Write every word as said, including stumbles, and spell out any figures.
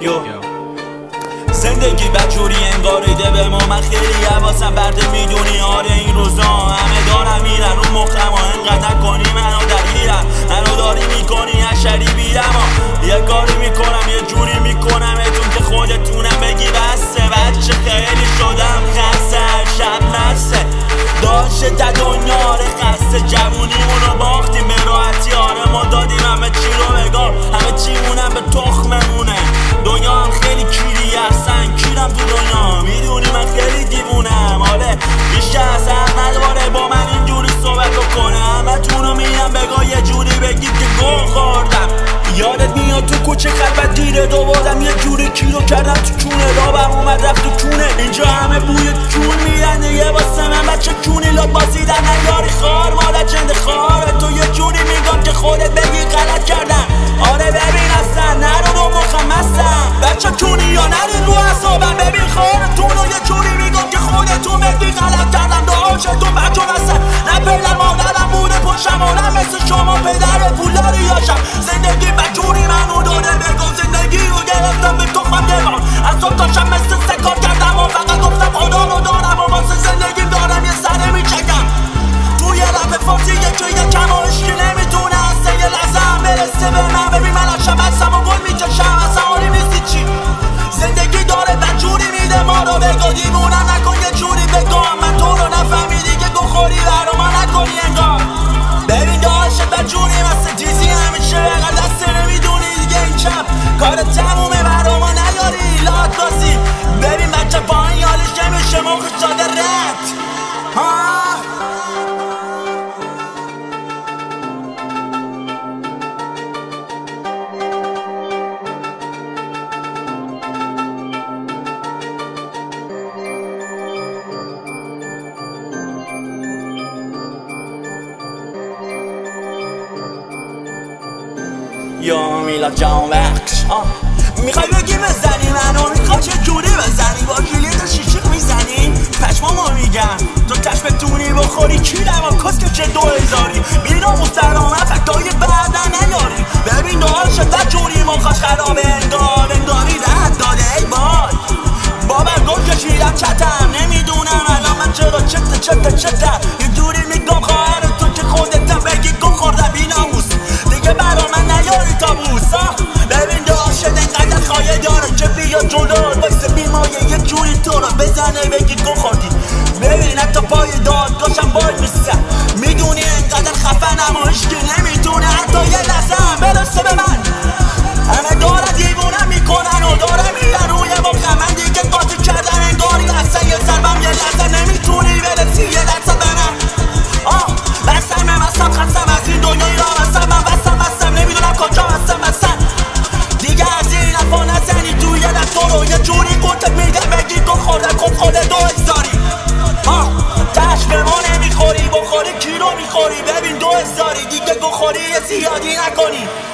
یو زندگی بدجوری انگاریده به ما، من خیلی حواسم برده میدونی. آره این روزا همه دارم میرن رو مخم و انقدر نکنی منو درگیرم، منو داری میکنی حشری بیرم و یه کاری میکنم یه جوری میکنم اتون که خودتونم بگی بسته. بچه خیلی شدم خسته، هر شب نفسه داشته تا دنیا ره خسته. جوونیمونو باختیم به راحتی، آره ما دادیم همه چی رو بگار، همه چیمونم به تخممونه. دنیا هم خیلی کیری هستن، کیرم تو دنیا میدونی من خیلی دیوونم. آره بیشتر از هر نداره با من اینجوری صحبت بکنه، همه تونو میرم بگا یه جوری بگید که گل خوردم. یادت میاد تو کوچه خلوت دیره دوبادم یه جوری کیلو کردم تو کونه، دابم اومد رفت تو کونه. اینجا همه بوی کون میرن دیگه واسه من بچه کونی لات بازیدن نیاری خار مادر چند خاره. تو یه جوری میگم که خودت بگی غلط کردم. آره ببین اصلا نرو رو مخم هستم بچه کونی یا نرین رو حسابم. ببین خارتونو یه جوری میگم که خودتون بگی غلط کردم. داشتون بچه هستن نه پدر مادرم بوده پشم آنم مثل شما پدر پولداری یاشم. زندگی بدجوری منو داده بگم، زندگی رو گرفتم به تخمم دمار. از تو تاشم مثل سکار کردم و فقط گفتم خدا رو دارم و واسه زندگیم دارم یه سره میچکم. توی رپ فارسی یکی یکم و عشقی نمیتونه اصلا یه لحظه هم برسه به من. ببین من عشق بستم و گل میکشم اصلا حالی نیستی چی. زندگی داره بدجوری میده ما رو بگو دیوونم نکن یه جوری بگم. من تو رو نفهمیدی که گوخوری برا ما نکنی انگار. ببین داشت بدجوری مثل دیزی همیشه بقل دسته نمیدونی دیگه این چپ کار تمومه برا ما نیاری لات بازی. ببین بچه با این یالش نمیشه موقع شده رد ها. یا میلاد جان بخش میخوای بگی بزنی منو، میخوای چه جوری بزنی با کلید شیشیق میزنی پشمامو میگم تو تشبتونی بخوری کیرم و کس که چه دو هزاری بینا مسترامه فکتای بعدن نیاری. ببین داشت بدجوری مخاش خرابه انگار انگاری رد داده ای بای بابا گل کشیدم چتم نمیدونم الان من چرا چته چته چته یه جوری میگم خواهر تو که خودتم بگی گم خوردم بیناموس دیگه برا من نیاری تابوس ها. ببین داشت اینقدر خواهی داره که بیا جلو بایسته بیمایه یه جوری تو رو بزنه بگی گم خوردی. ببین حتی پای دادگاهشم باید میستم میدونی اینقدر خفنم و هیچکی نمیتونه حتی یه لحظه هم برسه به من. همه داره دیوونم میکنن و داره میرن روی مخم، من دیگه قاطی کردم انگاری اصلا یه ضربم یه لحظه نمیتونی برسی یه درصد به من. آه بستم مستم خستم از این دنیای را بستم من بستم بستم نمیدونم کجا بستم بستم دیگه از این افا نزنی توی دفتر رو یه جوری قطت میدم بگی گل خورده کن خورده دو هزاری. آه تش به ما نمیخوری بخوری کیلو میخوری. ببین دو هزاری دیگه گل خوری زیادی نکنی.